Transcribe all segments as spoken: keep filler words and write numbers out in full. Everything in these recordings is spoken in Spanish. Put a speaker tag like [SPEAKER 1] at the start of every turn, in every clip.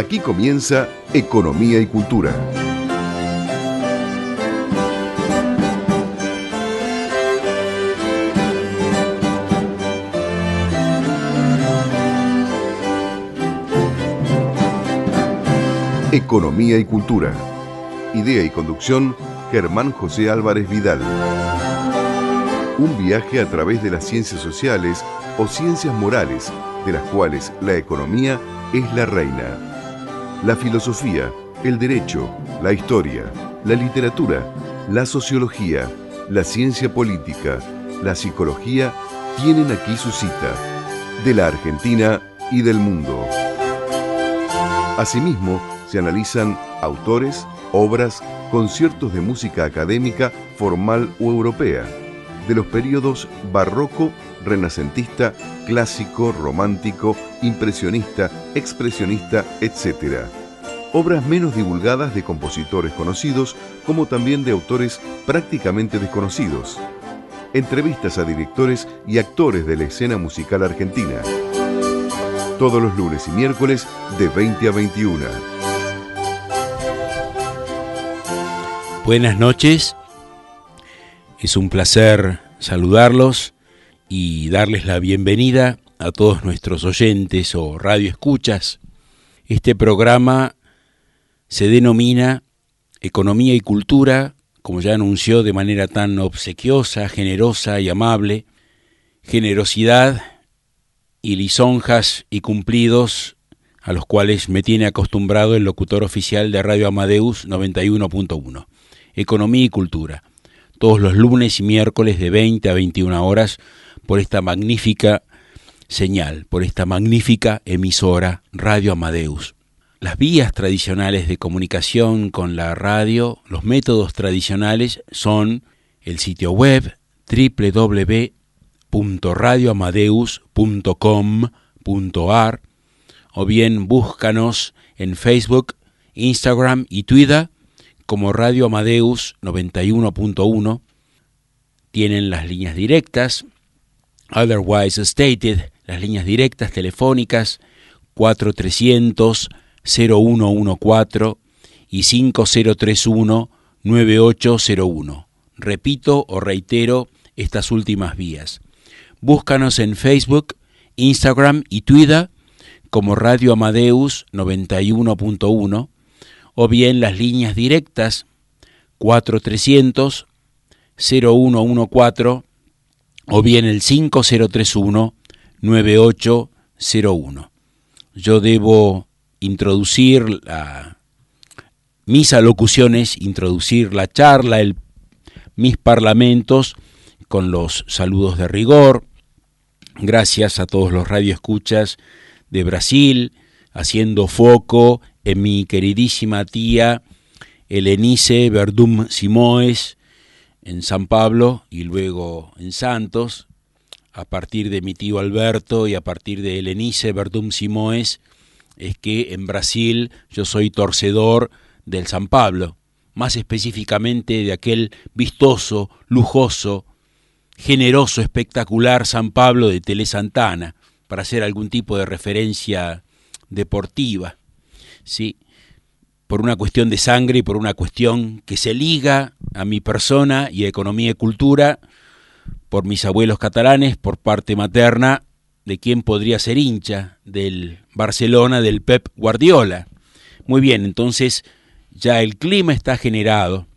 [SPEAKER 1] Aquí comienza Economía y Cultura. Economía y Cultura. Idea y conducción, Germán José Álvarez Vidal. Un viaje a través de las ciencias sociales o ciencias morales, de las cuales la economía es la reina. La filosofía, el derecho, la historia, la literatura, la sociología, la ciencia política, la psicología tienen aquí su cita, de la Argentina y del mundo. Asimismo, se analizan autores, obras, conciertos de música académica, formal o europea, de los períodos barroco, renacentista, clásico, romántico, impresionista, expresionista, etcétera. Obras menos divulgadas de compositores conocidos, como también de autores prácticamente desconocidos. Entrevistas a directores y actores de la escena musical argentina. Todos los lunes y miércoles de veinte a veintiuna.
[SPEAKER 2] Buenas noches. Es un placer saludarlos y darles la bienvenida a todos nuestros oyentes o radioescuchas. Este programa se denomina Economía y Cultura, como ya anunció de manera tan obsequiosa, generosa y amable, generosidad y lisonjas y cumplidos a los cuales me tiene acostumbrado el locutor oficial de Radio Amadeus noventa y uno punto uno. Economía y Cultura, todos los lunes y miércoles de veinte a veintiuna horas por esta magnífica señal, por esta magnífica emisora Radio Amadeus. Las vías tradicionales de comunicación con la radio, los métodos tradicionales son el sitio web doble u doble u doble u punto radio amadeus punto com punto a r o bien búscanos en Facebook, Instagram y Twitter como Radio Amadeus noventa y uno punto uno. Tienen las líneas directas, otherwise stated, las líneas directas telefónicas cuatro trescientos cero uno catorce y cinco cero tres uno nueve ocho cero uno. Repito o reitero estas últimas vías. Búscanos en Facebook, Instagram y Twitter como Radio Amadeus noventa y uno punto uno o bien las líneas directas cuatro trescientos cero uno catorce o bien el cinco cero tres uno nueve ocho cero uno. Yo debo introducir la, mis alocuciones, introducir la charla, el, mis parlamentos con los saludos de rigor. Gracias a todos los radioescuchas de Brasil, haciendo foco en mi queridísima tía Helenice Verdum Simoes en San Pablo y luego en Santos, a partir de mi tío Alberto y a partir de Helenice Verdum Simoes, es que en Brasil yo soy torcedor del San Pablo, más específicamente de aquel vistoso, lujoso, generoso, espectacular San Pablo de Tele Santana, para hacer algún tipo de referencia deportiva, ¿sí? Por una cuestión de sangre y por una cuestión que se liga a mi persona y a economía y cultura, por mis abuelos catalanes, por parte materna, de quien podría ser hincha del Barcelona, del Pep Guardiola. Muy bien, entonces ya el clima está generado,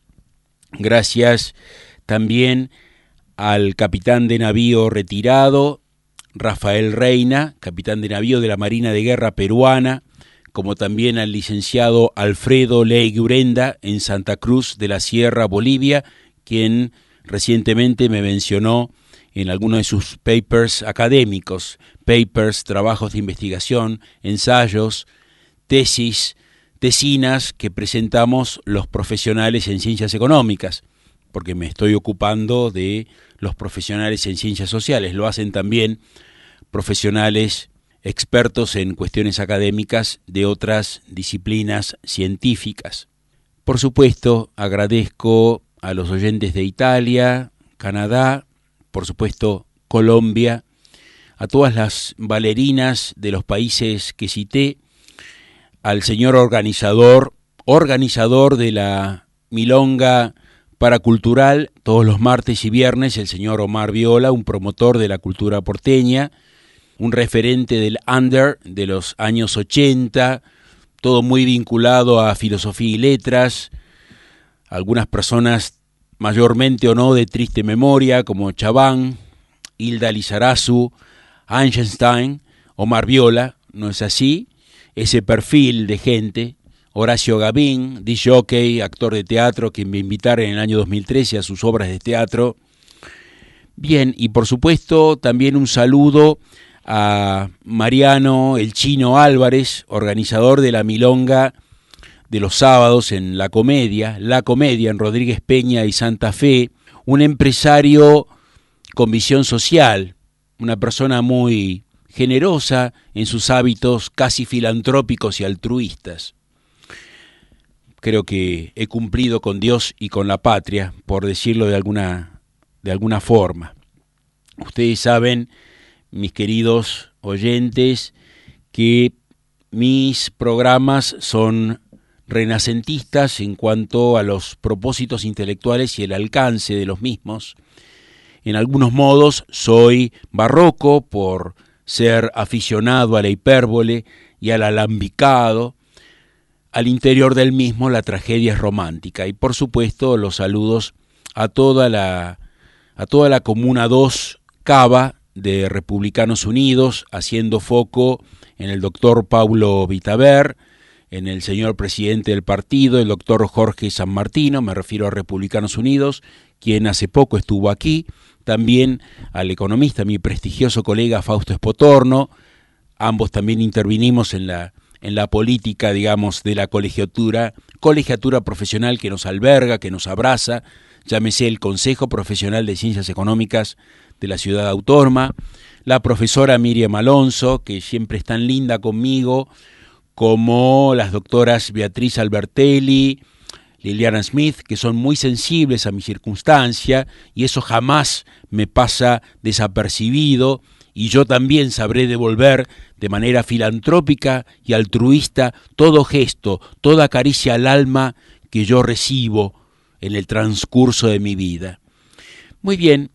[SPEAKER 2] gracias también al capitán de navío retirado, Rafael Reina, capitán de navío de la Marina de Guerra peruana, como también al licenciado Alfredo Leigh Urenda en Santa Cruz de la Sierra, Bolivia, quien recientemente me mencionó en algunos de sus papers académicos, papers, trabajos de investigación, ensayos, tesis, tesinas que presentamos los profesionales en ciencias económicas, porque me estoy ocupando de los profesionales en ciencias sociales, lo hacen también profesionales expertos en cuestiones académicas de otras disciplinas científicas. Por supuesto, agradezco a los oyentes de Italia, Canadá, por supuesto Colombia, a todas las bailarinas de los países que cité, al señor organizador, organizador de la milonga paracultural todos los martes y viernes, el señor Omar Viola, un promotor de la cultura porteña, un referente del under de los años ochenta, todo muy vinculado a filosofía y letras, algunas personas mayormente o no de triste memoria, como Chabán, Hilda Lizarazu, Einstein, Omar Viola, ¿no es así? Ese perfil de gente, Horacio Gavín, disc jockey, actor de teatro, quien me invitara en el año dos mil trece a sus obras de teatro. Bien, y por supuesto también un saludo a Mariano el Chino Álvarez, organizador de la milonga de los sábados en La Comedia, La Comedia en Rodríguez Peña y Santa Fe, un empresario con visión social, una persona muy generosa en sus hábitos casi filantrópicos y altruistas. Creo que he cumplido con Dios y con la patria, por decirlo de alguna, de alguna forma. Ustedes saben, mis queridos oyentes, que mis programas son renacentistas en cuanto a los propósitos intelectuales y el alcance de los mismos. En algunos modos soy barroco por ser aficionado a la hipérbole y al alambicado. Al interior del mismo la tragedia es romántica y por supuesto los saludos a toda la, a toda la Comuna dos Cava de Republicanos Unidos, haciendo foco en el doctor Paulo Vitaver, en el señor presidente del partido, el doctor Jorge San Martino, me refiero a Republicanos Unidos, quien hace poco estuvo aquí, también al economista, mi prestigioso colega Fausto Espotorno, ambos también intervinimos en la en la política, digamos, de la colegiatura, colegiatura profesional que nos alberga, que nos abraza, llámese el Consejo Profesional de Ciencias Económicas de la Ciudad Autónoma, la profesora Miriam Alonso, que siempre es tan linda conmigo, como las doctoras Beatriz Albertelli, Liliana Smith, que son muy sensibles a mi circunstancia, y eso jamás me pasa desapercibido, y yo también sabré devolver de manera filantrópica y altruista todo gesto, toda caricia al alma que yo recibo en el transcurso de mi vida. Muy bien,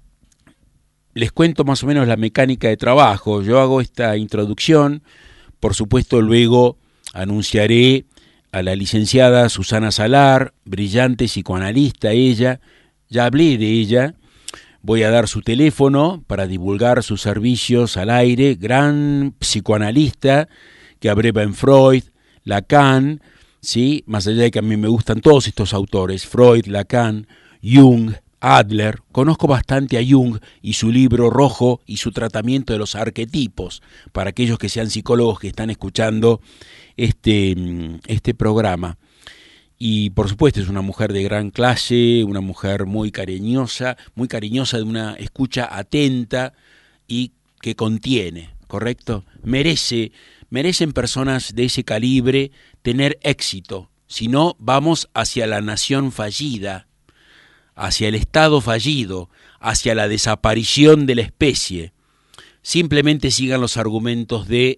[SPEAKER 2] les cuento más o menos la mecánica de trabajo. Yo hago esta introducción, por supuesto luego anunciaré a la licenciada Susana Salar, brillante psicoanalista ella, ya hablé de ella. Voy a dar su teléfono para divulgar sus servicios al aire, gran psicoanalista que abreva en Freud, Lacan, ¿sí? Más allá de que a mí me gustan todos estos autores, Freud, Lacan, Jung, Adler. Conozco bastante a Jung y su libro Rojo y su tratamiento de los arquetipos, para aquellos que sean psicólogos que están escuchando este, este programa. Y por supuesto es una mujer de gran clase, una mujer muy cariñosa, muy cariñosa, de una escucha atenta y que contiene, ¿correcto? Merece, merecen personas de ese calibre tener éxito, si no vamos hacia la nación fallida, hacia el Estado fallido, hacia la desaparición de la especie. Simplemente sigan los argumentos de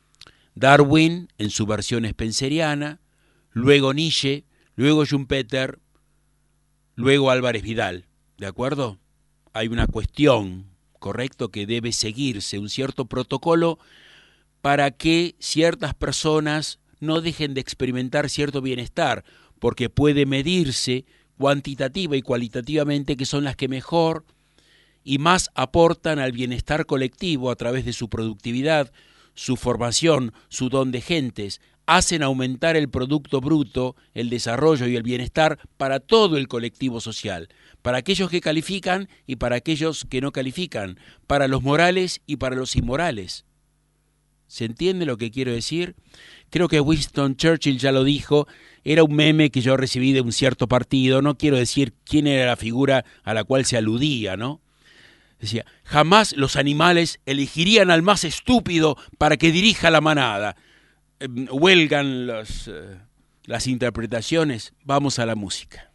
[SPEAKER 2] Darwin en su versión spenceriana, luego Nietzsche, luego Schumpeter, luego Álvarez Vidal, ¿de acuerdo? Hay una cuestión, correcto, que debe seguirse, un cierto protocolo para que ciertas personas no dejen de experimentar cierto bienestar, porque puede medirse cuantitativa y cualitativamente que son las que mejor y más aportan al bienestar colectivo a través de su productividad, su formación, su don de gentes, hacen aumentar el producto bruto, el desarrollo y el bienestar para todo el colectivo social, para aquellos que califican y para aquellos que no califican, para los morales y para los inmorales. ¿Se entiende lo que quiero decir? Creo que Winston Churchill ya lo dijo, era un meme que yo recibí de un cierto partido, no quiero decir quién era la figura a la cual se aludía, ¿no? Decía, jamás los animales elegirían al más estúpido para que dirija la manada. Huelgan los, uh, las interpretaciones. Vamos a la música.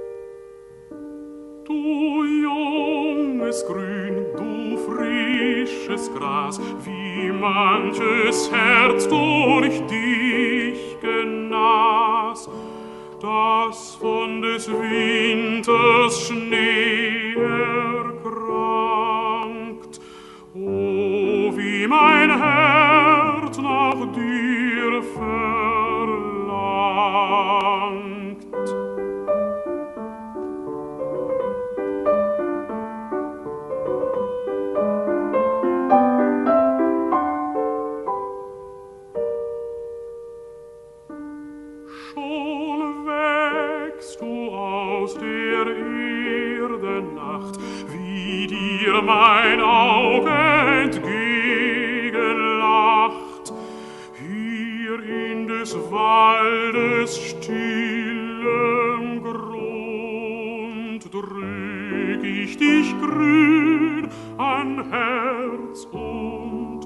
[SPEAKER 3] Du junges Grün, du frisch frisches Gras, wie manches Herz durch dich genas, das von des Winters Schnee erkrankt. O, wie mein Herz nach dir verlangt. Schon wächst du aus der Erde Nacht, wie dir mein Auge entgegenlacht. Hier in des Waldes stillem Grund drück ich dich grün an Herz und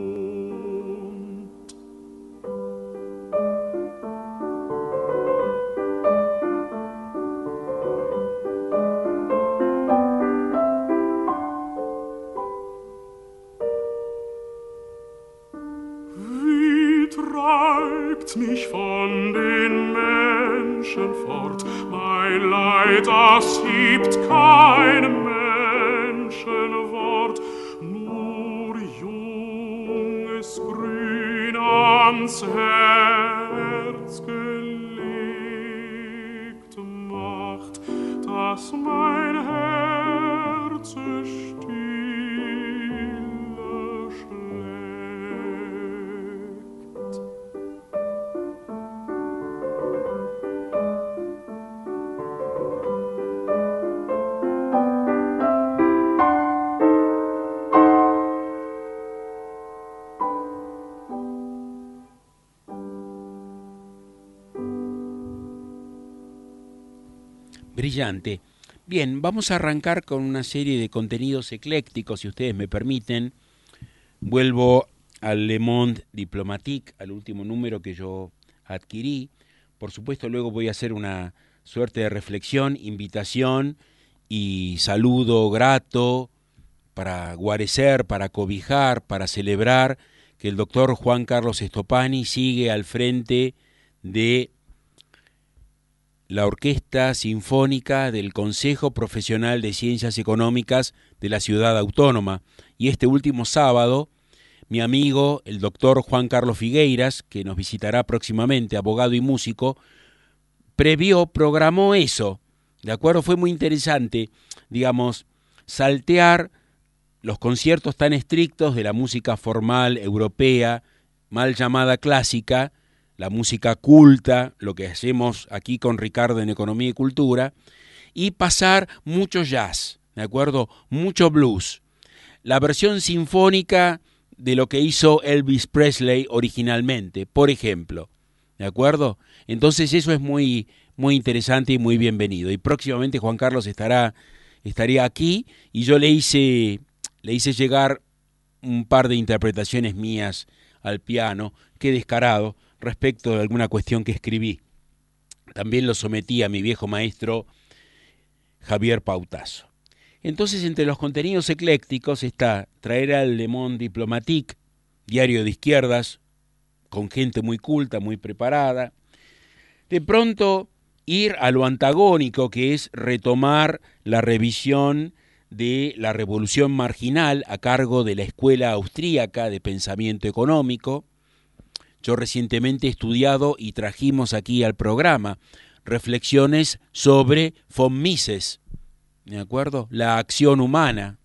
[SPEAKER 3] Mund. Treibt mich von den Menschen fort, mein Leid, das hebt kein Menschenwort, nur junges Grün ans Herz gelegt macht, dass mein Herz stille schlägt.
[SPEAKER 2] Brillante. Bien, vamos a arrancar con una serie de contenidos eclécticos, si ustedes me permiten. Vuelvo al Le Monde Diplomatique, al último número que yo adquirí. Por supuesto, luego voy a hacer una suerte de reflexión, invitación y saludo grato para guarecer, para cobijar, para celebrar que el doctor Juan Carlos Stopani sigue al frente de la Orquesta Sinfónica del Consejo Profesional de Ciencias Económicas de la Ciudad Autónoma. Y este último sábado, mi amigo, el doctor Juan Carlos Figueiras, que nos visitará próximamente, abogado y músico, previó, programó eso, ¿de acuerdo? Fue muy interesante, digamos, saltear los conciertos tan estrictos de la música formal europea, mal llamada clásica, la música culta, lo que hacemos aquí con Ricardo en Economía y Cultura, y pasar mucho jazz, ¿de acuerdo? Mucho blues. La versión sinfónica de lo que hizo Elvis Presley originalmente, por ejemplo, ¿de acuerdo? Entonces eso es muy, muy interesante y muy bienvenido. Y próximamente Juan Carlos estará, estaría aquí y yo le hice, le hice llegar un par de interpretaciones mías al piano, qué descarado, respecto de alguna cuestión que escribí. También lo sometí a mi viejo maestro Javier Pautazo. Entonces, entre los contenidos eclécticos está traer al Le Monde Diplomatique, diario de izquierdas, con gente muy culta, muy preparada. De pronto, ir a lo antagónico, que es retomar la revisión de la Revolución Marginal a cargo de la Escuela Austríaca de Pensamiento Económico. Yo recientemente he estudiado y trajimos aquí al programa reflexiones sobre von Mises, ¿de acuerdo? La acción humana.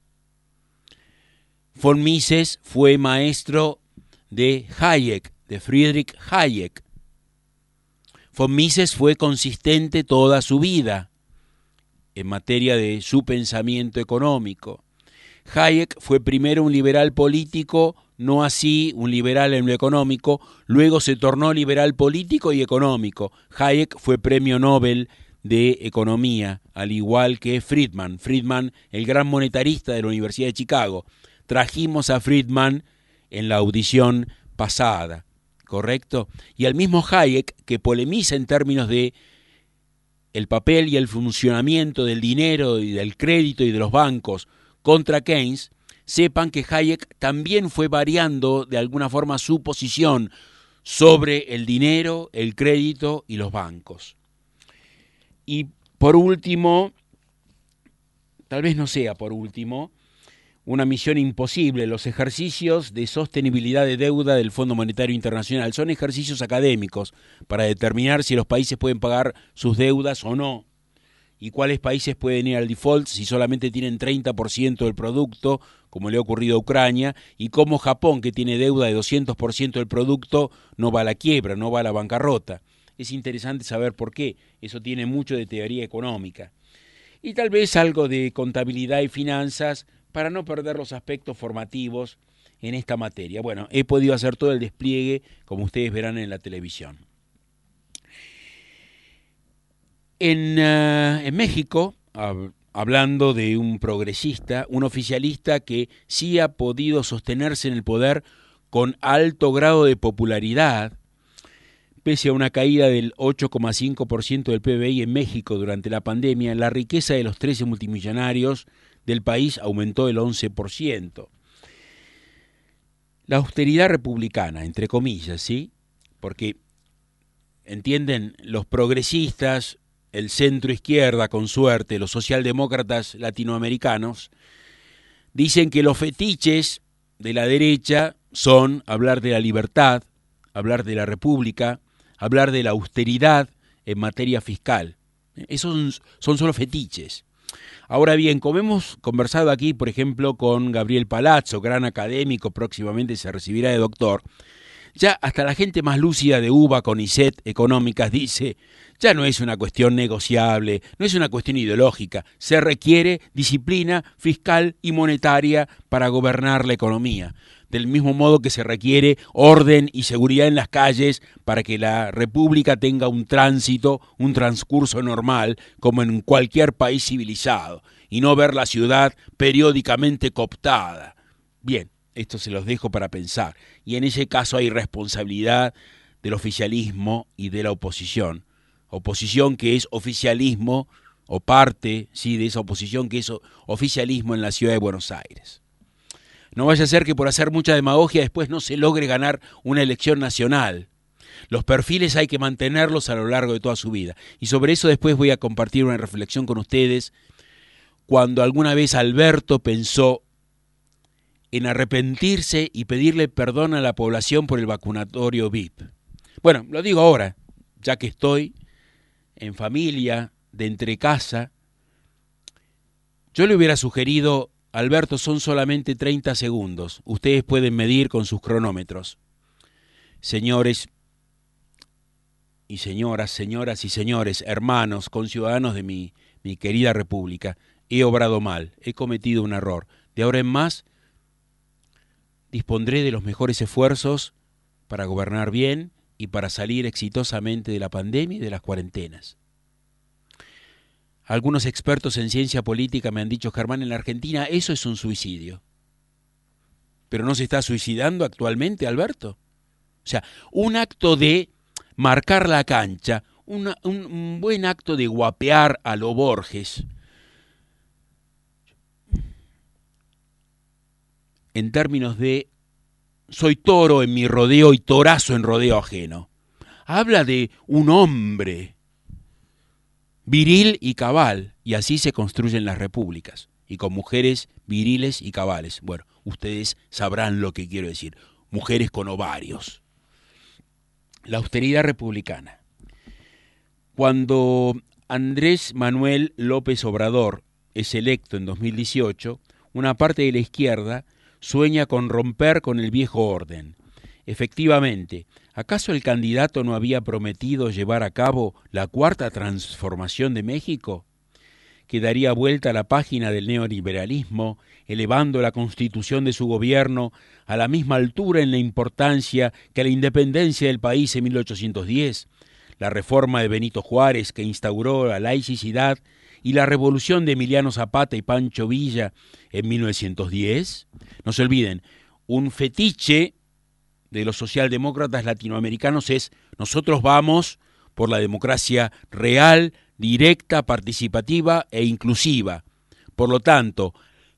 [SPEAKER 2] Von Mises fue maestro de Hayek, de Friedrich Hayek. Von Mises fue consistente toda su vida en materia de su pensamiento económico. Hayek fue primero un liberal político, no así un liberal en lo económico, luego se tornó liberal político y económico. Hayek fue premio Nobel de Economía, al igual que Friedman. Friedman, el gran monetarista de la Universidad de Chicago. Trajimos a Friedman en la audición pasada, ¿correcto? Y al mismo Hayek, que polemiza en términos de el papel y el funcionamiento del dinero y del crédito y de los bancos contra Keynes, sepan que Hayek también fue variando de alguna forma su posición sobre el dinero, el crédito y los bancos. Y por último, tal vez no sea por último, una misión imposible, los ejercicios de sostenibilidad de deuda del Fondo Monetario Internacional. Son ejercicios académicos para determinar si los países pueden pagar sus deudas o no, y cuáles países pueden ir al default si solamente tienen treinta por ciento del producto, como le ha ocurrido a Ucrania, y cómo Japón, que tiene deuda de doscientos por ciento del producto, no va a la quiebra, no va a la bancarrota. Es interesante saber por qué. Eso tiene mucho de teoría económica. Y tal vez algo de contabilidad y finanzas, para no perder los aspectos formativos en esta materia. Bueno, he podido hacer todo el despliegue, como ustedes verán en la televisión. En, uh, en México, hab, hablando de un progresista, un oficialista que sí ha podido sostenerse en el poder con alto grado de popularidad, pese a una caída del ocho coma cinco por ciento del P B I en México durante la pandemia, la riqueza de los trece multimillonarios del país aumentó el once por ciento. La austeridad republicana, entre comillas, ¿sí? Porque, entienden, los progresistas, el centro izquierda con suerte, los socialdemócratas latinoamericanos, dicen que los fetiches de la derecha son hablar de la libertad, hablar de la república, hablar de la austeridad en materia fiscal. Esos son, son solo fetiches. Ahora bien, como hemos conversado aquí, por ejemplo, con Gabriel Palazzo, gran académico, próximamente se recibirá de doctor, ya hasta la gente más lúcida de U B A, CONICET, Económicas, dice, ya no es una cuestión negociable, no es una cuestión ideológica, se requiere disciplina fiscal y monetaria para gobernar la economía. Del mismo modo que se requiere orden y seguridad en las calles para que la República tenga un tránsito, un transcurso normal, como en cualquier país civilizado, y no ver la ciudad periódicamente cooptada. Bien, esto se los dejo para pensar, y en ese caso hay responsabilidad del oficialismo y de la oposición. Oposición que es oficialismo, o parte, sí, de esa oposición que es oficialismo en la ciudad de Buenos Aires. No vaya a ser que por hacer mucha demagogia después no se logre ganar una elección nacional. Los perfiles hay que mantenerlos a lo largo de toda su vida. Y sobre eso después voy a compartir una reflexión con ustedes cuando alguna vez Alberto pensó en arrepentirse y pedirle perdón a la población por el vacunatorio V I P. Bueno, lo digo ahora, ya que estoy en familia, de entre casa. Yo le hubiera sugerido, Alberto, son solamente treinta segundos. Ustedes pueden medir con sus cronómetros. Señores y señoras, señoras y señores, hermanos, conciudadanos de mi, mi querida República, he obrado mal, he cometido un error. De ahora en más, dispondré de los mejores esfuerzos para gobernar bien y para salir exitosamente de la pandemia y de las cuarentenas. Algunos expertos en ciencia política me han dicho, Germán, en la Argentina eso es un suicidio. ¿Pero no se está suicidando actualmente, Alberto? O sea, un acto de marcar la cancha, una, un, un buen acto de guapear a lo Borges, en términos de soy toro en mi rodeo y torazo en rodeo ajeno. Habla de un hombre viril y cabal, y así se construyen las repúblicas, y con mujeres viriles y cabales. Bueno, ustedes sabrán lo que quiero decir, mujeres con ovarios. La austeridad republicana. Cuando Andrés Manuel López Obrador es electo en dos mil dieciocho, una parte de la izquierda sueña con romper con el viejo orden. Efectivamente, ¿acaso el candidato no había prometido llevar a cabo la cuarta transformación de México? Que daría vuelta a la página del neoliberalismo, elevando la constitución de su gobierno a la misma altura en la importancia que la independencia del país en mil ochocientos diez, la reforma de Benito Juárez que instauró la laicidad y la revolución de Emiliano Zapata y Pancho Villa en mil novecientos diez. No se olviden, un fetiche de los socialdemócratas latinoamericanos es nosotros vamos por la democracia real, directa, participativa e inclusiva. Por lo tanto,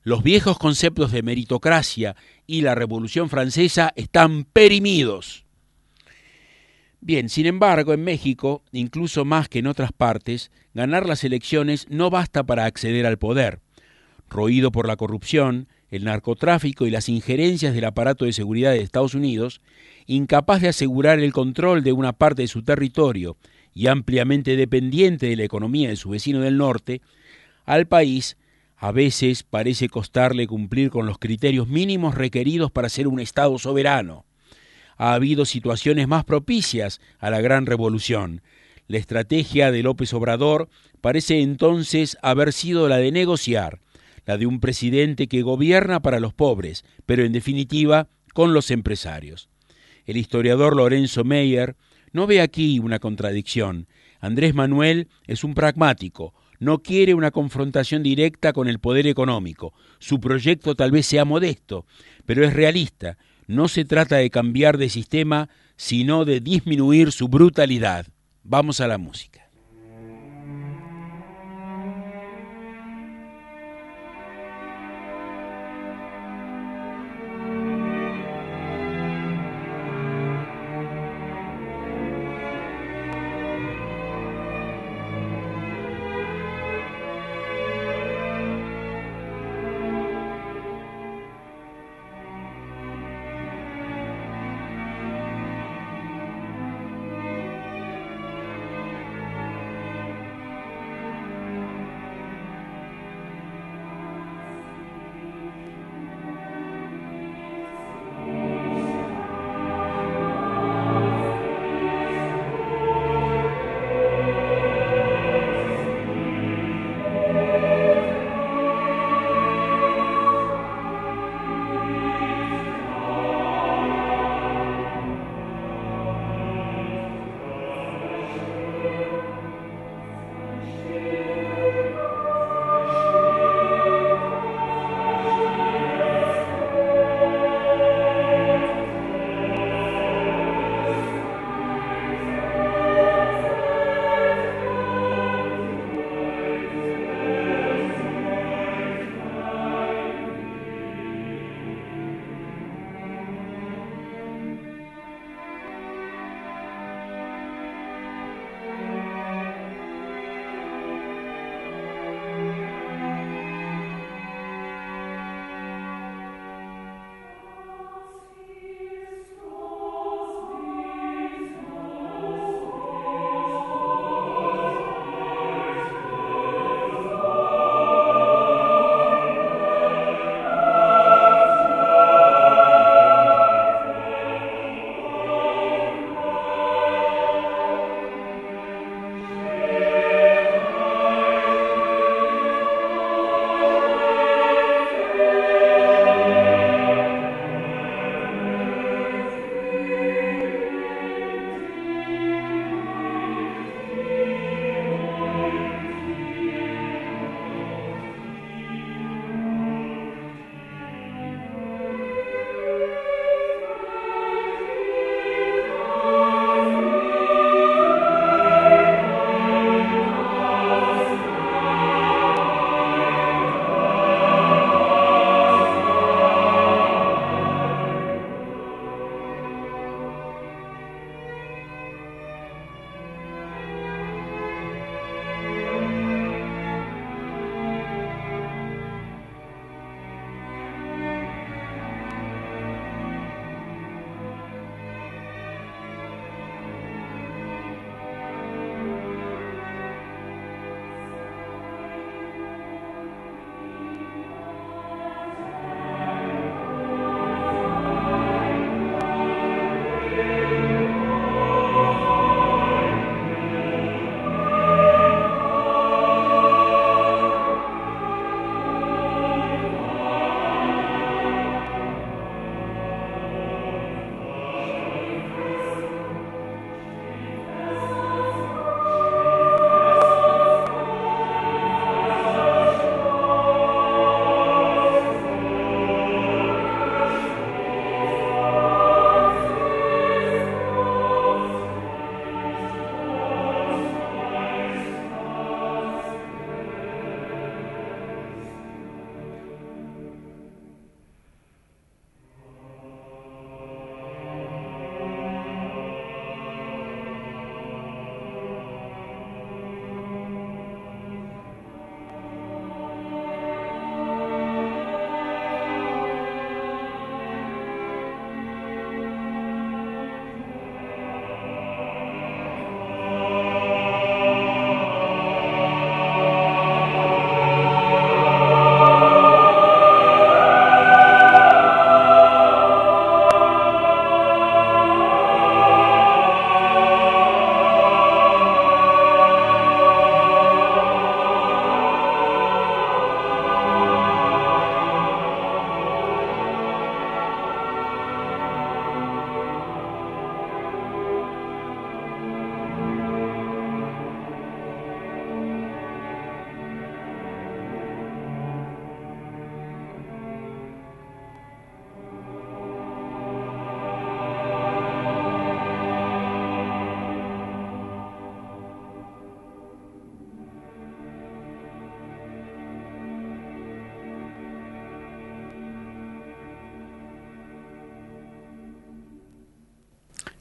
[SPEAKER 2] Los viejos conceptos de meritocracia y la Revolución Francesa están perimidos. Bien, sin embargo, en México, incluso más que en otras partes, ganar las elecciones no basta para acceder al poder. Roído por la corrupción, el narcotráfico y las injerencias del aparato de seguridad de Estados Unidos, incapaz de asegurar el control de una parte de su territorio y ampliamente dependiente de la economía de su vecino del norte, al país a veces parece costarle cumplir con los criterios mínimos requeridos para ser un Estado soberano. Ha habido situaciones más propicias a la gran revolución. La estrategia de López Obrador parece entonces haber sido la de negociar, la de un presidente que gobierna para los pobres, pero en definitiva con los empresarios. El historiador Lorenzo Meyer no ve aquí una contradicción. Andrés Manuel es un pragmático, no quiere una confrontación directa con el poder económico. Su proyecto tal vez sea modesto, pero es realista. No se trata de cambiar de sistema, sino de disminuir su brutalidad. Vamos a la música.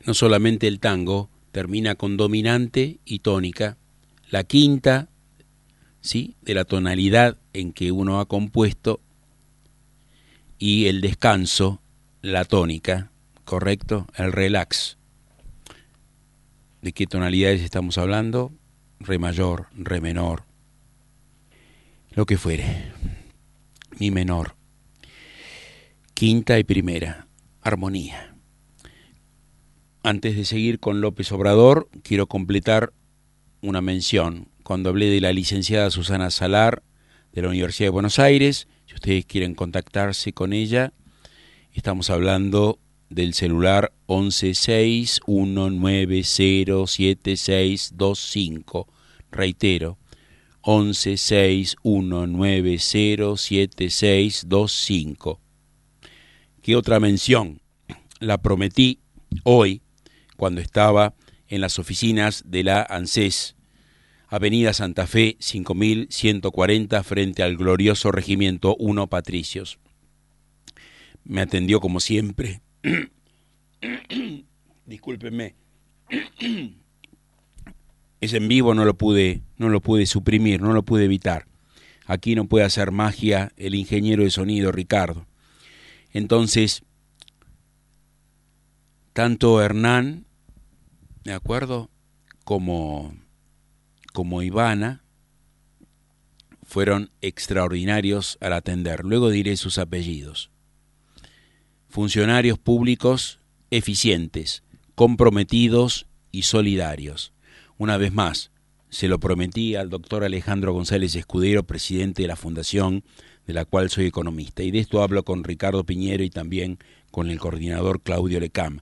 [SPEAKER 2] no solamente el tango, termina con dominante y tónica, la quinta, ¿sí?, de la tonalidad en que uno ha compuesto, y el descanso, la tónica, ¿correcto? El relax. ¿De qué tonalidades estamos hablando? Re mayor, re menor, lo que fuere, mi menor, quinta y primera, armonía. Antes de seguir con López Obrador, quiero completar una mención. Cuando hablé de la licenciada Susana Salar, de la Universidad de Buenos Aires, si ustedes quieren contactarse con ella, estamos hablando del celular once seis uno nueve cero siete seis dos cinco. Reitero, once seis uno nueve cero siete seis dos cinco. ¿Qué otra mención? La prometí hoy cuando estaba en las oficinas de la ANSES, Avenida Santa Fe cinco mil ciento cuarenta, frente al glorioso Regimiento uno Patricios. Me atendió como siempre. Discúlpenme. Es en vivo, no lo pude, no lo pude suprimir, no lo pude evitar. Aquí no puede hacer magia el ingeniero de sonido Ricardo. Entonces, tanto Hernán, ¿de acuerdo?, como, como Ivana fueron extraordinarios al atender. Luego diré sus apellidos. Funcionarios públicos eficientes, comprometidos y solidarios. Una vez más, se lo prometí al doctor Alejandro González Escudero, presidente de la fundación de la cual soy economista. Y de esto hablo con Ricardo Piñero y también con el coordinador Claudio Lecam.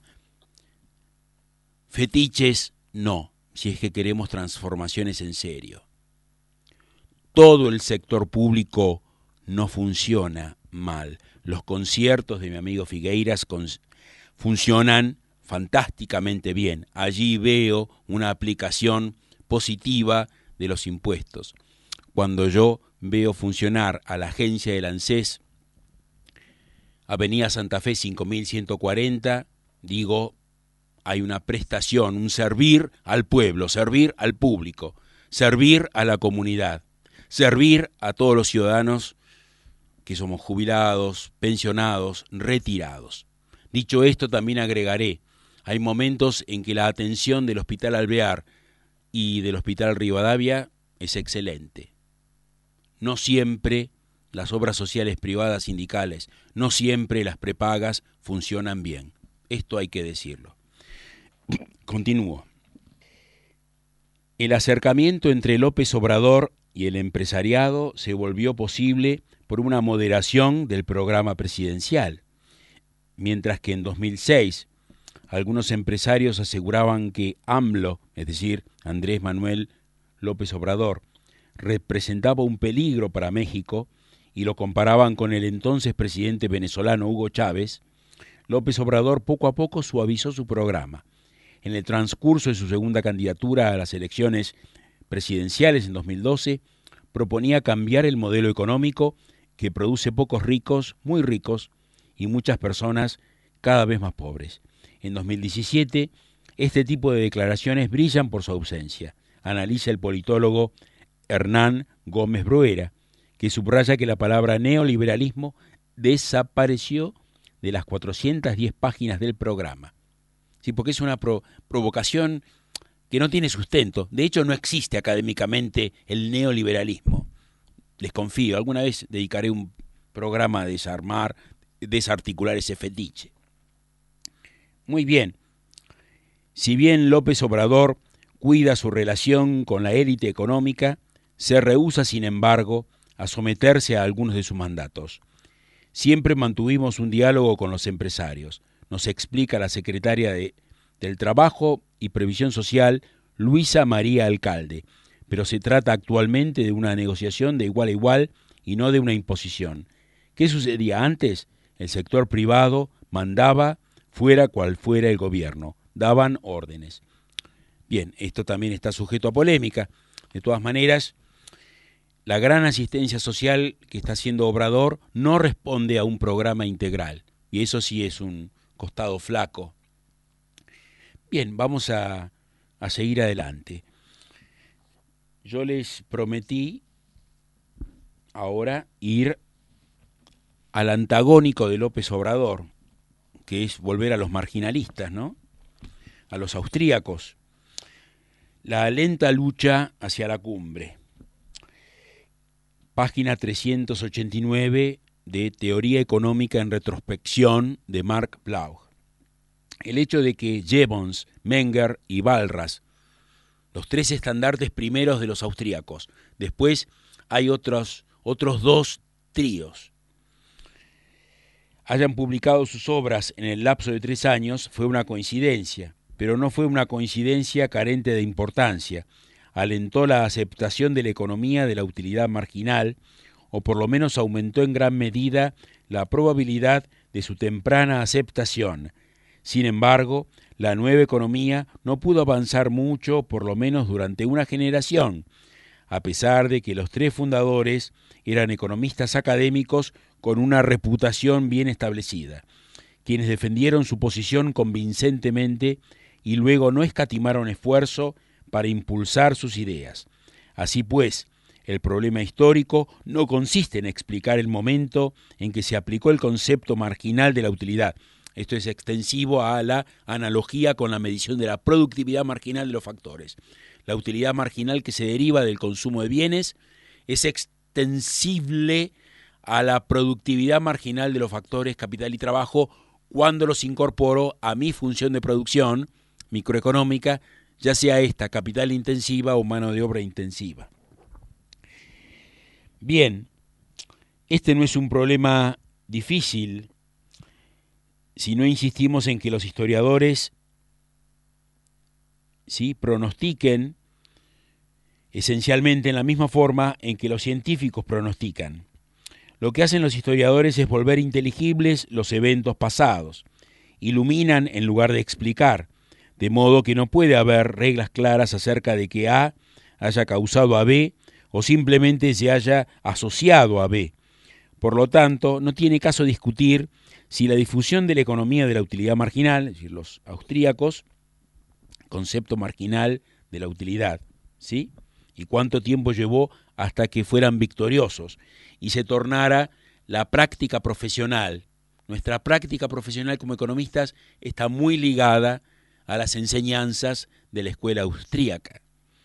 [SPEAKER 2] Fetiches, no, si es que queremos transformaciones en serio. Todo el sector público no funciona mal. Los conciertos de mi amigo Figueiras con, funcionan fantásticamente bien. Allí veo una aplicación positiva de los impuestos. Cuando yo veo funcionar a la agencia del ANSES, Avenida Santa Fe cinco mil ciento cuarenta, digo, hay una prestación, un servir al pueblo, servir al público, servir a la comunidad, servir a todos los ciudadanos que somos jubilados, pensionados, retirados. Dicho esto, también agregaré, hay momentos en que la atención del Hospital Alvear y del Hospital Rivadavia es excelente. No siempre las obras sociales privadas sindicales, no siempre las prepagas funcionan bien. Esto hay que decirlo. Continúo. El acercamiento entre López Obrador y el empresariado se volvió posible por una moderación del programa presidencial. Mientras que en dos mil seis algunos empresarios aseguraban que AMLO, es decir, Andrés Manuel López Obrador, representaba un peligro para México y lo comparaban con el entonces presidente venezolano Hugo Chávez, López Obrador poco a poco suavizó su programa. En el transcurso de su segunda candidatura a las elecciones presidenciales en dos mil doce, proponía cambiar el modelo económico que produce pocos ricos, muy ricos, y muchas personas cada vez más pobres. En dos mil diecisiete, este tipo de declaraciones brillan por su ausencia, analiza el politólogo Hernán Gómez Bruera, que subraya que la palabra neoliberalismo desapareció de las cuatrocientas diez páginas del programa. Sí, porque es una pro- provocación que no tiene sustento. De hecho, no existe académicamente el neoliberalismo. Les confío, alguna vez dedicaré un programa a desarmar, desarticular ese fetiche. Muy bien. Si bien López Obrador cuida su relación con la élite económica, se rehúsa, sin embargo, a someterse a algunos de sus mandatos. Siempre mantuvimos un diálogo con los empresarios, nos explica la secretaria de, del Trabajo y Previsión Social, Luisa María Alcalde, pero se trata actualmente de una negociación de igual a igual y no de una imposición. ¿Qué sucedía antes? El sector privado mandaba fuera cual fuera el gobierno, daban órdenes. Bien, esto también está sujeto a polémica. De todas maneras, la gran asistencia social que está haciendo Obrador no responde a un programa integral, y eso sí es un costado flaco. Bien, vamos a, a seguir adelante. Yo les prometí ahora ir al antagónico de López Obrador, que es volver a los marginalistas, ¿no? A los austríacos. La lenta lucha hacia la cumbre. Página trescientos ochenta y nueve de Teoría Económica en Retrospección de Mark Bloch. El hecho de que Jevons, Menger y Walras, los tres estandartes primeros de los austríacos, después hay otros, otros dos tríos, hayan publicado sus obras en el lapso de tres años fue una coincidencia, pero no fue una coincidencia carente de importancia. Alentó la aceptación de la economía de la utilidad marginal, o por lo menos aumentó en gran medida la probabilidad de su temprana aceptación. Sin embargo, la nueva economía no pudo avanzar mucho, por lo menos durante una generación, a pesar de que los tres fundadores eran economistas académicos con una reputación bien establecida, quienes defendieron su posición convincentemente y luego no escatimaron esfuerzo para impulsar sus ideas. Así pues, el problema histórico no consiste en explicar el momento en que se aplicó el concepto marginal de la utilidad. Esto es extensivo a la analogía con la medición de la productividad marginal de los factores. La utilidad marginal que se deriva del consumo de bienes es extensible a la productividad marginal de los factores capital y trabajo cuando los incorporo a mi función de producción microeconómica, ya sea esta capital intensiva o mano de obra intensiva. Bien, este no es un problema difícil si no insistimos en que los historiadores ¿sí? pronostiquen esencialmente en la misma forma en que los científicos pronostican. Lo que hacen los historiadores es volver inteligibles los eventos pasados, iluminan en lugar de explicar, de modo que no puede haber reglas claras acerca de que A haya causado a B o simplemente se haya asociado a B. Por lo tanto, no tiene caso discutir si la difusión de la economía de la utilidad marginal, es decir, los austríacos, concepto marginal de la utilidad, ¿sí? Y cuánto tiempo llevó hasta que fueran victoriosos y se tornara la práctica profesional. Nuestra práctica profesional como economistas está muy ligada a las enseñanzas de la escuela austríaca.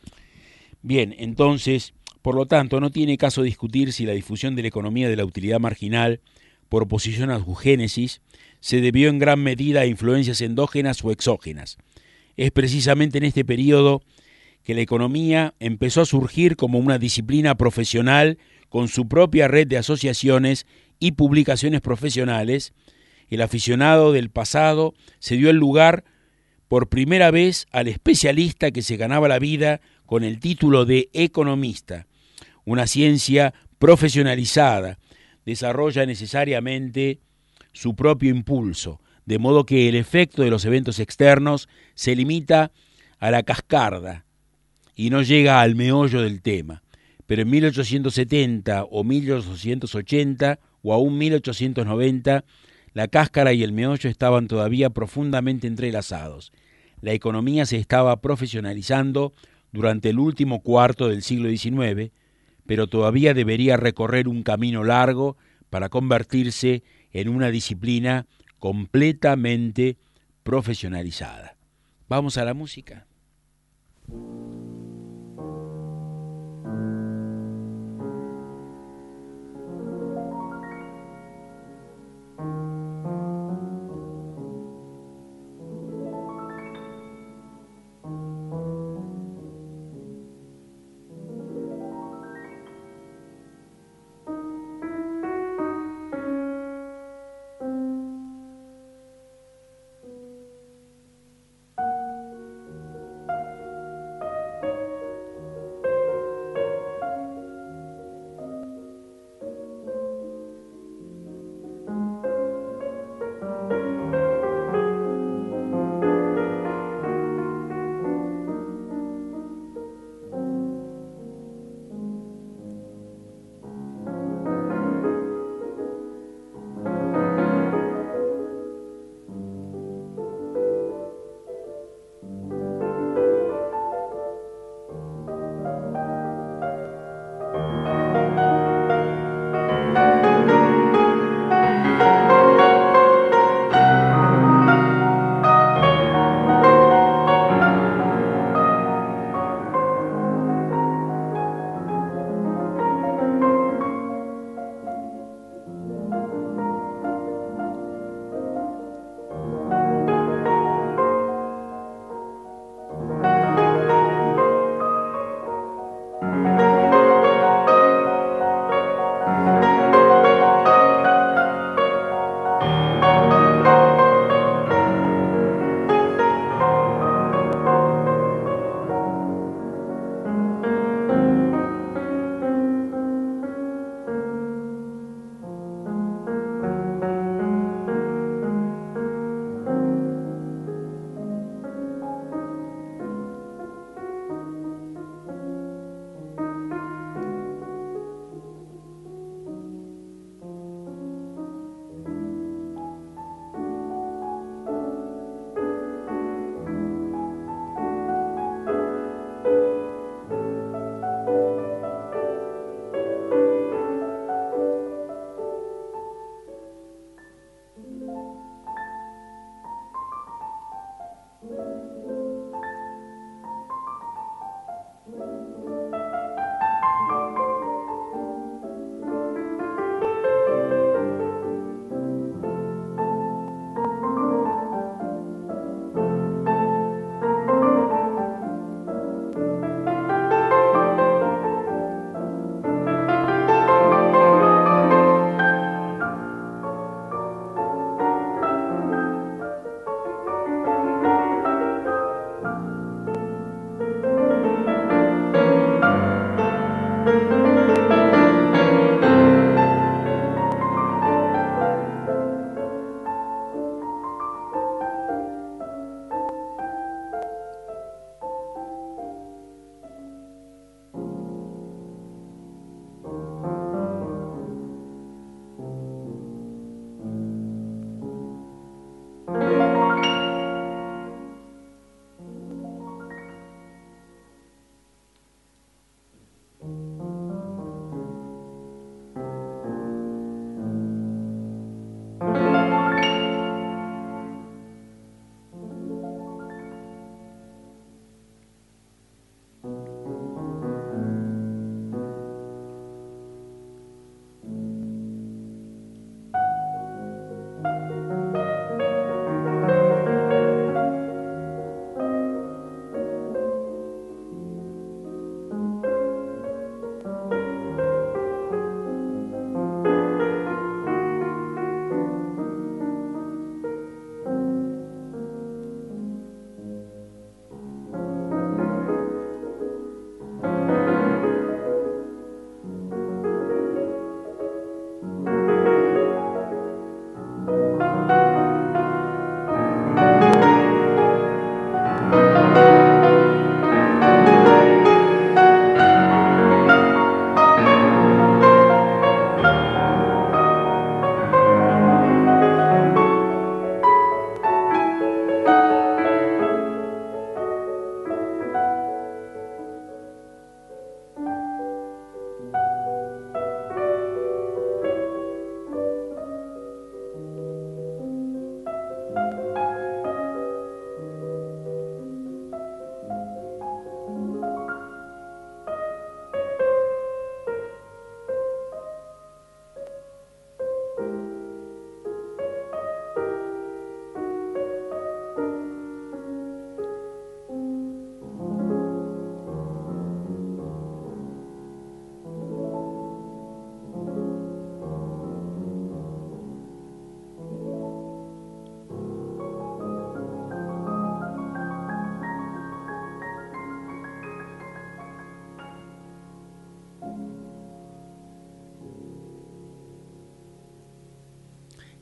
[SPEAKER 2] Bien, entonces, por lo tanto, no tiene caso discutir si la difusión de la economía de la utilidad marginal, por oposición a su génesis, se debió en gran medida a influencias endógenas o exógenas. Es precisamente en este periodo que la economía empezó a surgir como una disciplina profesional con su propia red de asociaciones y publicaciones profesionales. El aficionado del pasado se dio el lugar por primera vez al especialista que se ganaba la vida con el título de economista. Una ciencia profesionalizada desarrolla necesariamente su propio impulso, de modo que el efecto de los eventos externos se limita a la cascarda y no llega al meollo del tema. Pero en mil ochocientos setenta o mil ochocientos ochenta o aún mil ochocientos noventa, la cáscara y el meollo estaban todavía profundamente entrelazados. La economía se estaba profesionalizando durante el último cuarto del siglo diecinueve, pero todavía debería recorrer un camino largo para convertirse en una disciplina completamente profesionalizada. Vamos a la música.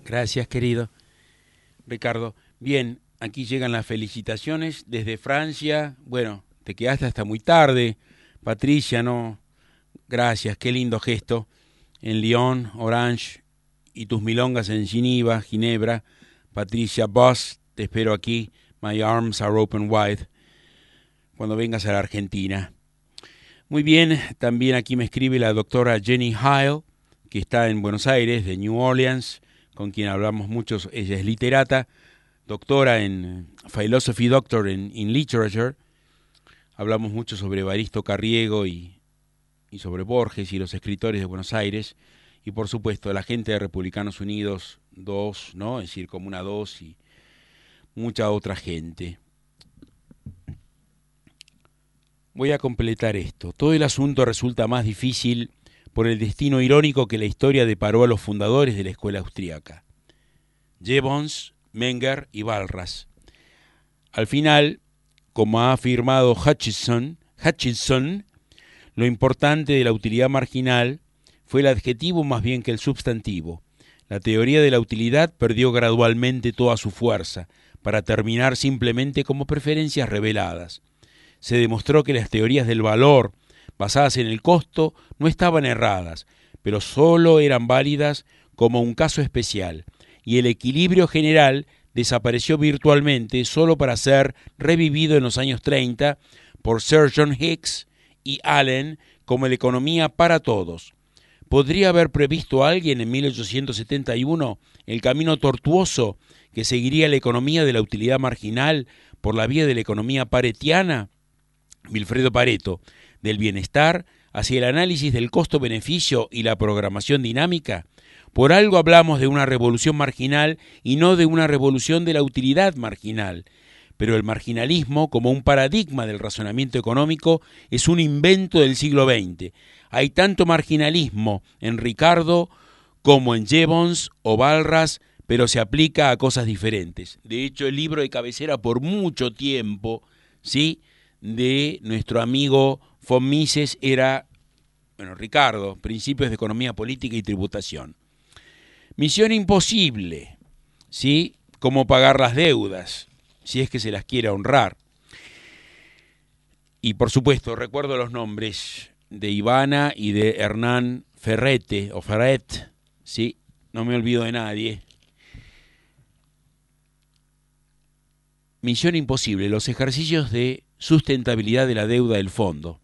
[SPEAKER 2] Gracias, querido Ricardo. Bien, aquí llegan las felicitaciones desde Francia. Bueno, te quedaste hasta muy tarde. Patricia, no, gracias, qué lindo gesto. En Lyon, Orange y tus milongas en Ginebra, Ginebra. Patricia Boss, te espero aquí. My arms are open wide. Cuando vengas a la Argentina. Muy bien, también aquí me escribe la doctora Jenny Heil, que está en Buenos Aires, de New Orleans, con quien hablamos mucho. Ella es literata, doctora en Philosophy Doctor in, in Literature. Hablamos mucho sobre Evaristo Carriego y, y sobre Borges y los escritores de Buenos Aires. Y por supuesto, la gente de Republicanos Unidos dos, ¿no? Es decir, Comuna dos y mucha otra gente. Voy a completar esto. Todo el asunto resulta más difícil por el destino irónico que la historia deparó a los fundadores de la escuela austríaca, Gibbons, Menger y Walras. Al final, como ha afirmado Hutchinson, Hutchinson, lo importante de la utilidad marginal fue el adjetivo más bien que el sustantivo. La teoría de la utilidad perdió gradualmente toda su fuerza, para terminar simplemente como preferencias reveladas. Se demostró que las teorías del valor, basadas en el costo, no estaban erradas, pero solo eran válidas como un caso especial, y el equilibrio general desapareció virtualmente solo para ser revivido en los años treinta por Sir John Hicks y Allen como la economía para todos. ¿Podría haber previsto alguien en mil ochocientos setenta y uno el camino tortuoso que seguiría la economía de la utilidad marginal por la vía de la economía paretiana? Wilfredo Pareto, del bienestar hacia el análisis del costo-beneficio y la programación dinámica. Por algo hablamos de una revolución marginal y no de una revolución de la utilidad marginal. Pero el marginalismo, como un paradigma del razonamiento económico, es un invento del siglo veinte. Hay tanto marginalismo en Ricardo como en Gibbons o Walras, pero se aplica a cosas diferentes. De hecho, el libro de cabecera por mucho tiempo, ¿sí?, de nuestro amigo von Mises era, bueno, Ricardo, Principios de Economía Política y Tributación. Misión imposible, ¿sí?, cómo pagar las deudas, si es que se las quiere honrar. Y por supuesto, recuerdo los nombres de Ivana y de Hernán Ferrete, o Ferret, ¿sí?, no me olvido de nadie. Misión imposible, los ejercicios de sustentabilidad de la deuda del fondo.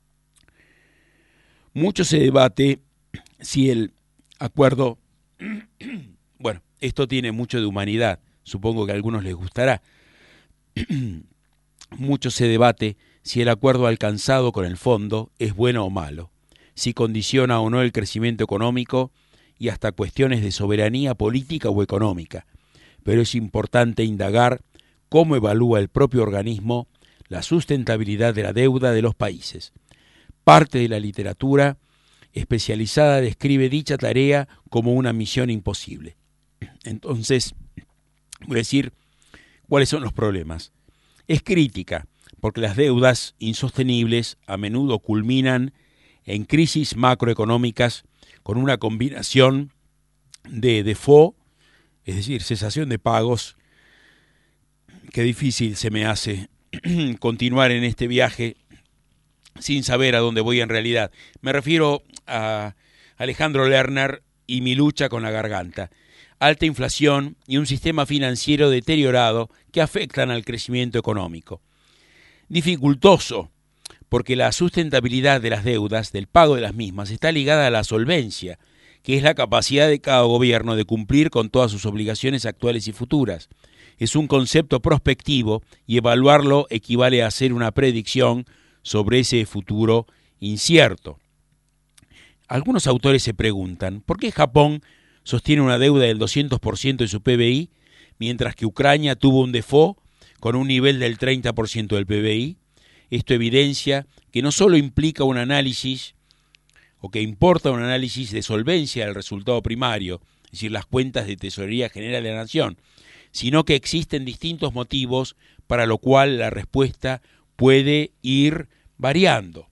[SPEAKER 2] Mucho se debate si el acuerdo, bueno, esto tiene mucho de humanidad, supongo que a algunos les gustará. Mucho se debate si el acuerdo alcanzado con el fondo es bueno o malo, si condiciona o no el crecimiento económico y hasta cuestiones de soberanía política o económica. Pero es importante indagar cómo evalúa el propio organismo la sustentabilidad de la deuda de los países. Parte de la literatura especializada describe dicha tarea como una misión imposible. Entonces, voy a decir cuáles son los problemas. Es crítica, porque las deudas insostenibles a menudo culminan en crisis macroeconómicas con una combinación de default, es decir, cesación de pagos. Qué difícil se me hace continuar en este viaje sin saber a dónde voy en realidad. Me refiero a Alejandro Lerner y mi lucha con la garganta. Alta inflación y un sistema financiero deteriorado que afectan al crecimiento económico. Dificultoso, porque la sustentabilidad de las deudas, del pago de las mismas, está ligada a la solvencia, que es la capacidad de cada gobierno de cumplir con todas sus obligaciones actuales y futuras. Es un concepto prospectivo y evaluarlo equivale a hacer una predicción sobre ese futuro incierto. Algunos autores se preguntan, ¿por qué Japón sostiene una deuda del doscientos por ciento de su P B I, mientras que Ucrania tuvo un default con un nivel del treinta por ciento del P B I? Esto evidencia que no solo implica un análisis, o que importa un análisis de solvencia del resultado primario, es decir, las cuentas de Tesorería General de la Nación, sino que existen distintos motivos para lo cual la respuesta puede ir variando.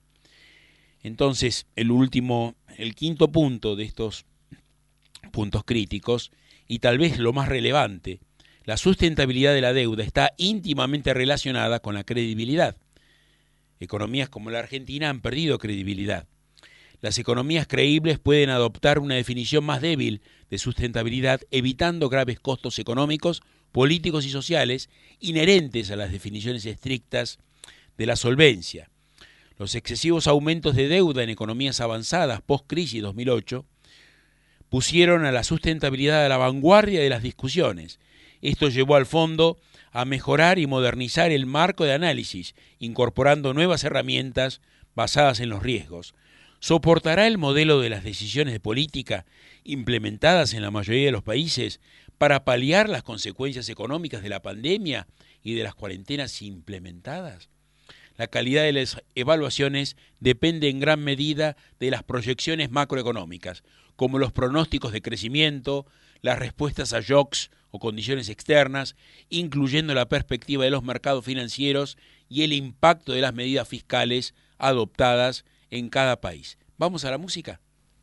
[SPEAKER 2] Entonces, el último, el quinto punto de estos puntos críticos y tal vez lo más relevante, la sustentabilidad de la deuda está íntimamente relacionada con la credibilidad. Economías como la Argentina han perdido credibilidad. Las economías creíbles pueden adoptar una definición más débil de sustentabilidad, evitando graves costos económicos, políticos y sociales inherentes a las definiciones estrictas de la solvencia. Los excesivos aumentos de deuda en economías avanzadas post-crisis dos mil ocho pusieron a la sustentabilidad a la vanguardia de las discusiones. Esto llevó al fondo a mejorar y modernizar el marco de análisis, incorporando nuevas herramientas basadas en los riesgos. ¿Soportará el modelo de las decisiones de política implementadas en la mayoría de los países para paliar las consecuencias económicas de la pandemia y de las cuarentenas implementadas? La calidad de las evaluaciones depende en gran medida de las proyecciones macroeconómicas, como los pronósticos de crecimiento, las respuestas a shocks o condiciones externas, incluyendo la perspectiva de los mercados financieros y el impacto de las medidas fiscales adoptadas en cada país. ¿Vamos a la música?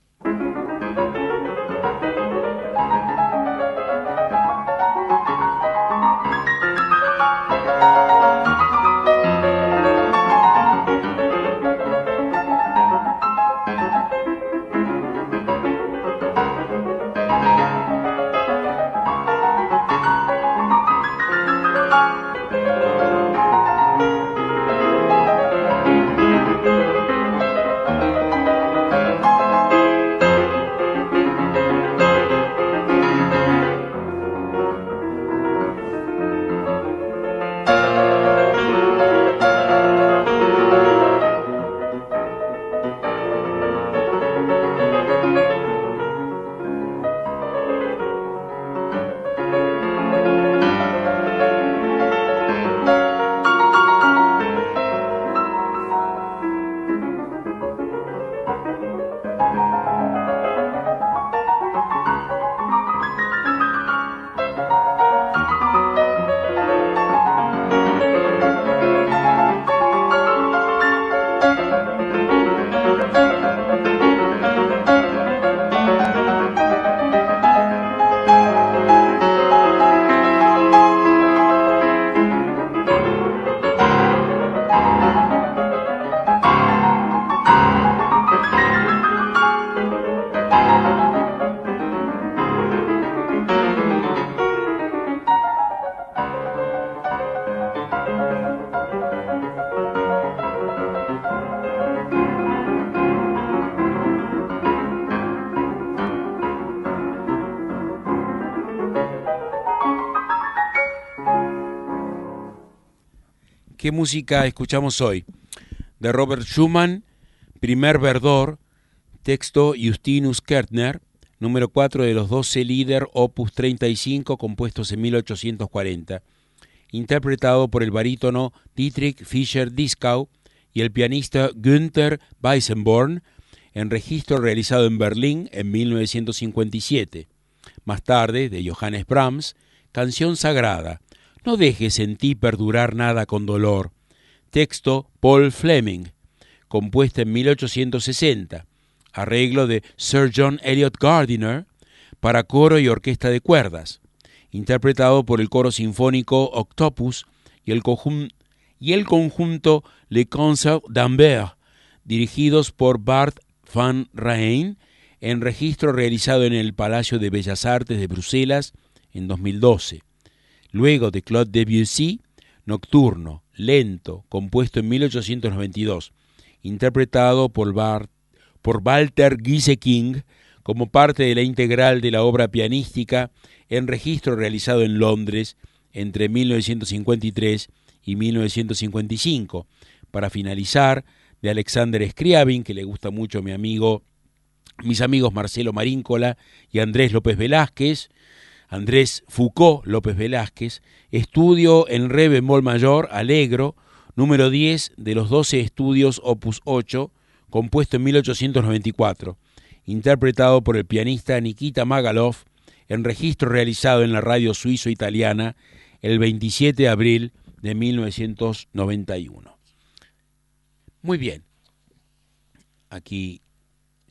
[SPEAKER 2] ¿Qué música escuchamos hoy? De Robert Schumann, primer verdor, texto Justinus Kärtner, número cuatro de los doce Lieder, opus treinta y cinco, compuestos en mil ochocientos cuarenta, interpretado por el barítono Dietrich Fischer-Dieskau y el pianista Günther Weissenborn, en registro realizado en Berlín en mil novecientos cincuenta y siete. Más tarde, de Johannes Brahms, Canción Sagrada, No dejes en ti perdurar nada con dolor, texto Paul Fleming, compuesta en mil ochocientos sesenta, arreglo de Sir John Eliot Gardiner para coro y orquesta de cuerdas, interpretado por el coro sinfónico Octopus y el, conjun- y el conjunto Le Concert d'Ambert, dirigidos por Bart van Rijn, en registro realizado en el Palacio de Bellas Artes de Bruselas en dos mil doce. Luego de Claude Debussy, Nocturno, lento, compuesto en mil ochocientos noventa y dos, interpretado por, Bart, por Walter Gieseking como parte de la integral de la obra pianística en registro realizado en Londres entre mil novecientos cincuenta y tres y mil novecientos cincuenta y cinco, para finalizar, de Alexander Scriabin, que le gusta mucho a mi amigo, mis amigos Marcelo Maríncola y Andrés López Velázquez, Andrés Foucault López Velázquez, estudio en re bemol mayor, Allegro, número diez de los doce estudios opus ocho, compuesto en mil ochocientos noventa y cuatro, interpretado por el pianista Nikita Magalov, en registro realizado en la radio suizo-italiana el veintisiete de abril de mil novecientos noventa y uno. Muy bien, aquí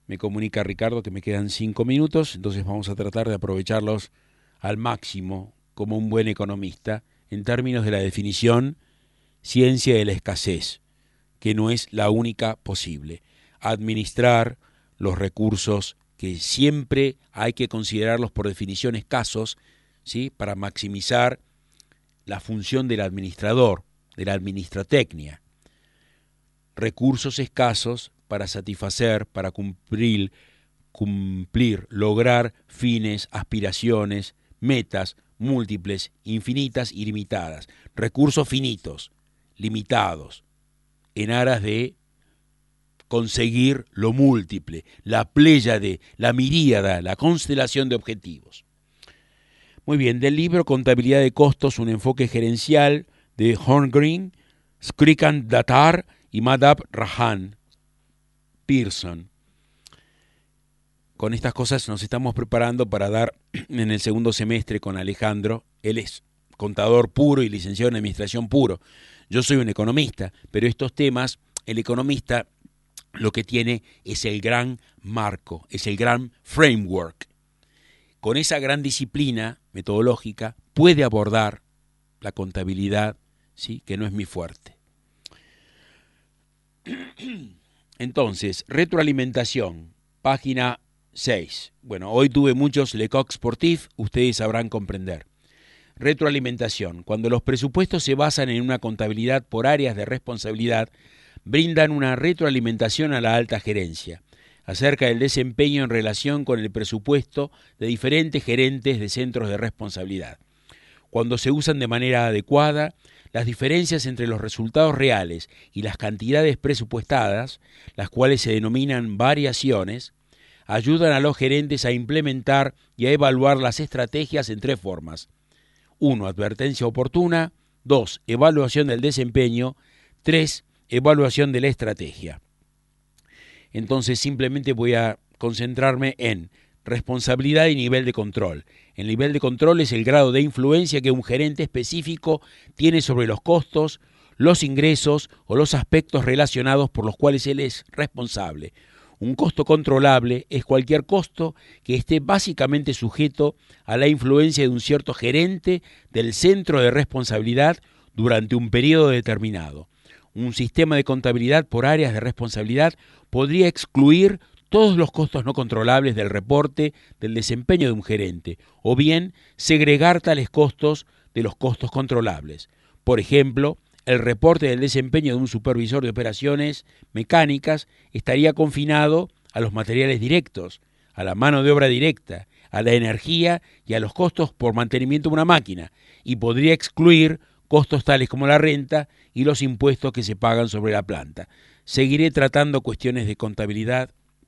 [SPEAKER 2] Me comunica Ricardo que me quedan cinco minutos, entonces vamos a tratar de aprovecharlos al máximo como un buen economista en términos de la definición ciencia de la escasez, que no es la única posible. Administrar los recursos que siempre hay que considerarlos por definición escasos, ¿sí?, para maximizar la función del administrador, de la administratecnia. Recursos escasos para satisfacer, para cumplir, cumplir, lograr fines, aspiraciones, metas múltiples, infinitas y limitadas. Recursos finitos, limitados, en aras de conseguir lo múltiple, la pléyade, la miríada, la constelación de objetivos. Muy bien, del libro Contabilidad de Costos, un enfoque gerencial, de Horngren, Srikant Datar y Madhav Rajan Pearson. Con estas cosas nos estamos preparando para dar en el segundo semestre con Alejandro. Él es contador puro y licenciado en administración puro. Yo soy un economista, pero estos temas, el economista lo que tiene es el gran marco, es el gran framework. Con esa gran disciplina metodológica puede abordar la contabilidad, ¿sí?, que no es mi fuerte. Entonces, retroalimentación, página seis. Bueno, hoy tuve muchos Lecoq Sportif, ustedes sabrán comprender. Retroalimentación, cuando los presupuestos se basan en una contabilidad por áreas de responsabilidad, brindan una retroalimentación a la alta gerencia acerca del desempeño en relación con el presupuesto de diferentes gerentes de centros de responsabilidad. Cuando se usan de manera adecuada, las diferencias entre los resultados reales y las cantidades presupuestadas, las cuales se denominan variaciones, ayudan a los gerentes a implementar y a evaluar las estrategias en tres formas. uno. Advertencia oportuna. dos. Evaluación del desempeño. tres. Evaluación de la estrategia. Entonces simplemente voy a concentrarme en responsabilidad y nivel de control. El nivel de control es el grado de influencia que un gerente específico tiene sobre los costos, los ingresos o los aspectos relacionados por los cuales él es responsable. Un costo controlable es cualquier costo que esté básicamente sujeto a la influencia de un cierto gerente del centro de responsabilidad durante un periodo determinado. Un sistema de contabilidad por áreas de responsabilidad podría excluir todos los costos no controlables del reporte del desempeño de un gerente, o bien segregar tales costos de los costos controlables. Por ejemplo, el reporte del desempeño de un supervisor de operaciones mecánicas estaría confinado a los materiales directos, a la mano de obra directa, a la energía y a los costos por mantenimiento de una máquina, y podría excluir costos tales como la renta y los impuestos que se pagan sobre la planta. Seguiré tratando cuestiones de contabilidad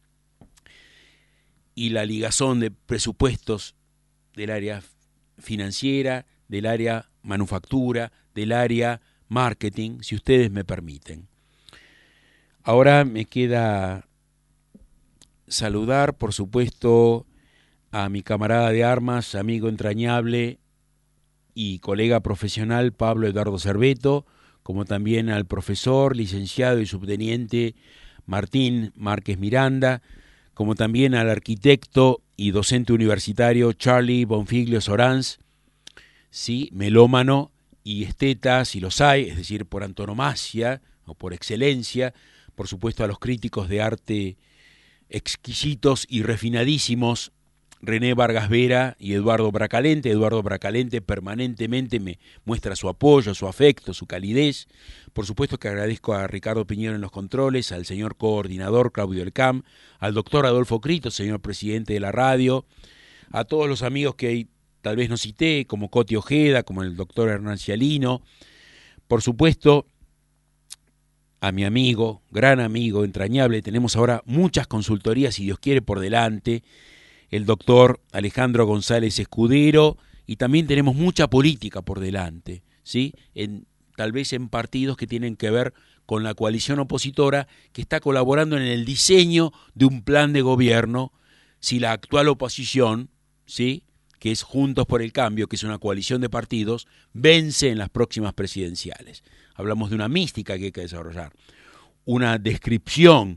[SPEAKER 2] y la ligazón de presupuestos del área financiera, del área manufactura, del área marketing, si ustedes me permiten. Ahora me queda saludar, por supuesto, a mi camarada de armas, amigo entrañable y colega profesional Pablo Eduardo Cerveto, como también al profesor, licenciado y subteniente Martín Márquez Miranda, como también al arquitecto y docente universitario Charlie Bonfiglio Sorans, sí, melómano y esteta, si los hay, es decir, por antonomasia o por excelencia, por supuesto a los críticos de arte exquisitos y refinadísimos, René Vargas Vera y Eduardo Bracalente. Eduardo Bracalente permanentemente me muestra su apoyo, su afecto, su calidez. Por supuesto que agradezco a Ricardo Piñero en los controles, al señor coordinador Claudio del Cam, al doctor Adolfo Crito, señor presidente de la radio, a todos los amigos que tal vez no cité, como Coti Ojeda, como el doctor Hernán Cialino. Por supuesto, a mi amigo, gran amigo, entrañable, tenemos ahora muchas consultorías, si Dios quiere, por delante, el doctor Alejandro González Escudero, y también tenemos mucha política por delante, ¿sí? En, tal vez en partidos que tienen que ver con la coalición opositora que está colaborando en el diseño de un plan de gobierno si la actual oposición, ¿sí?, que es Juntos por el Cambio, que es una coalición de partidos, vence en las próximas presidenciales. Hablamos de una mística que hay que desarrollar, una descripción,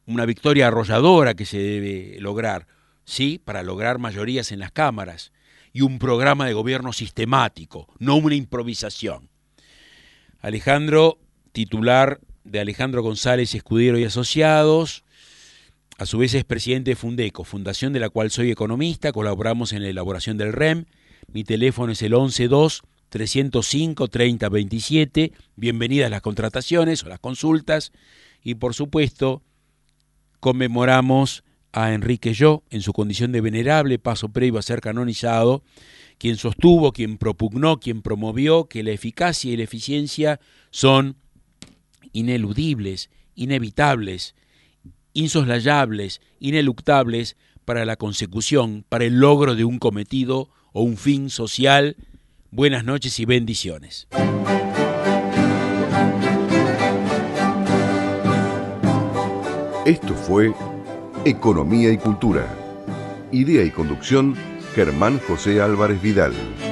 [SPEAKER 2] una victoria arrolladora que se debe lograr, ¿sí? Para lograr mayorías en las cámaras, y un programa de gobierno sistemático, no una improvisación. Alejandro, titular de Alejandro González Escudero y Asociados, a su vez es presidente de Fundeco, fundación de la cual soy economista, colaboramos en la elaboración del R E M. Mi teléfono es el once dos, trescientos cinco, treinta veintisiete. Bienvenidas las contrataciones o las consultas. Y por supuesto, conmemoramos a Enrique Yo en su condición de venerable, paso previo a ser canonizado, quien sostuvo, quien propugnó, quien promovió que la eficacia y la eficiencia son ineludibles, inevitables, insoslayables, ineluctables para la consecución, para el logro de un cometido o un fin social. Buenas noches y bendiciones.
[SPEAKER 1] Esto fue Economía y Cultura. Idea y conducción, Germán José Álvarez Vidal.